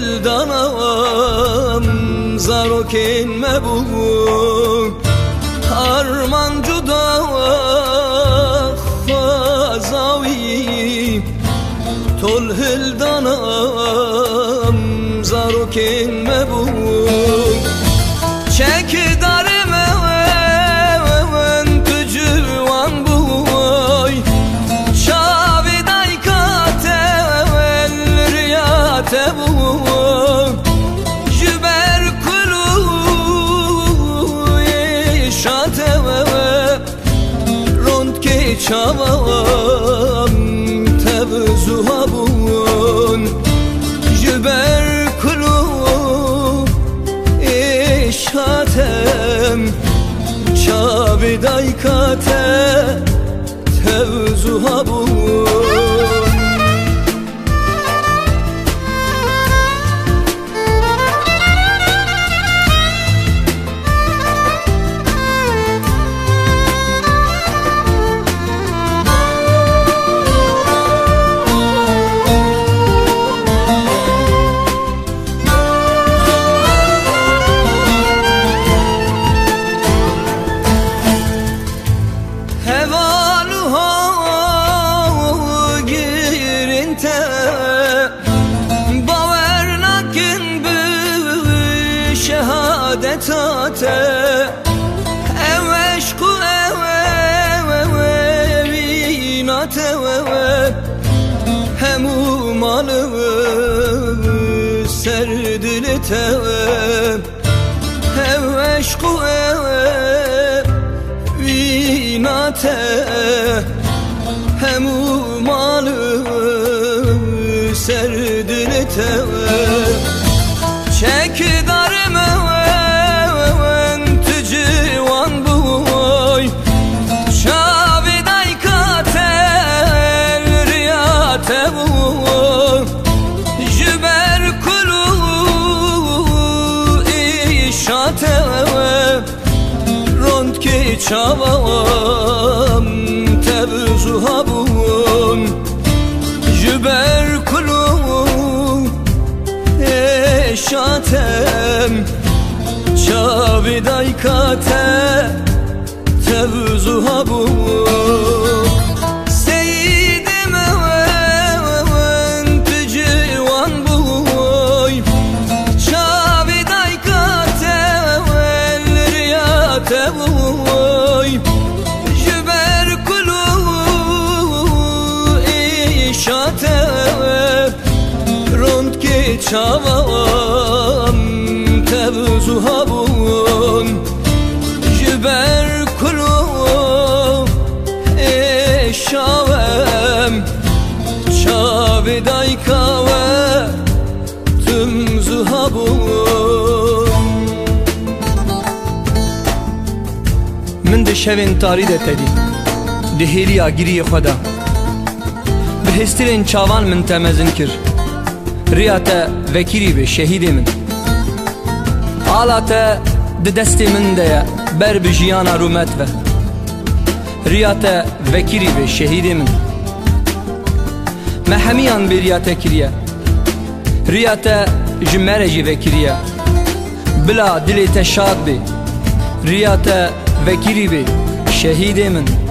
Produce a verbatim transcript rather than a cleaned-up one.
hildanam zarokên me bû arman cuda xwazawî tol hildanam zarokên me bû çekdarê me tu ciwan bûy çavê dayka te riyate bû ji ber kulûyê şate rondkê çavam tev zuha bûn ji ber kulûyê şatem çavê dayka te tev zuha bûn şehadetate ev eşku ev vinate hemu malı serdilite ev eşku ev vinate hemu malı serdilite çekdarê me tu ciwan bûy çavê dayka te riyate bû ji ber kulûyê şate rondkê çavam tev zuha bûn ji ber kulûyê şatem çavê dayka te tev zuha bûn seyidê me tu ciwan bûy çavê dayka te riyate bûy ji ber kulûyê şate rondkê çavam tev zuha bûn ji ber kulûyê şawem çavê dayka we tim zuha bûn min di şevên tarî de tedî di hêliya giriyê xwe de bi hêstirên çavan min te mezin kir riya te vekirî bê şehîdê min ala te di destê min de ye ber bi jiyana rûmet ve riya te vekirî bê şehîdê min me hemiyan bê riya te kiriye riya te ji me re jî vekiriye bila dilê te şad bê riya te vekirî bê şehîdê min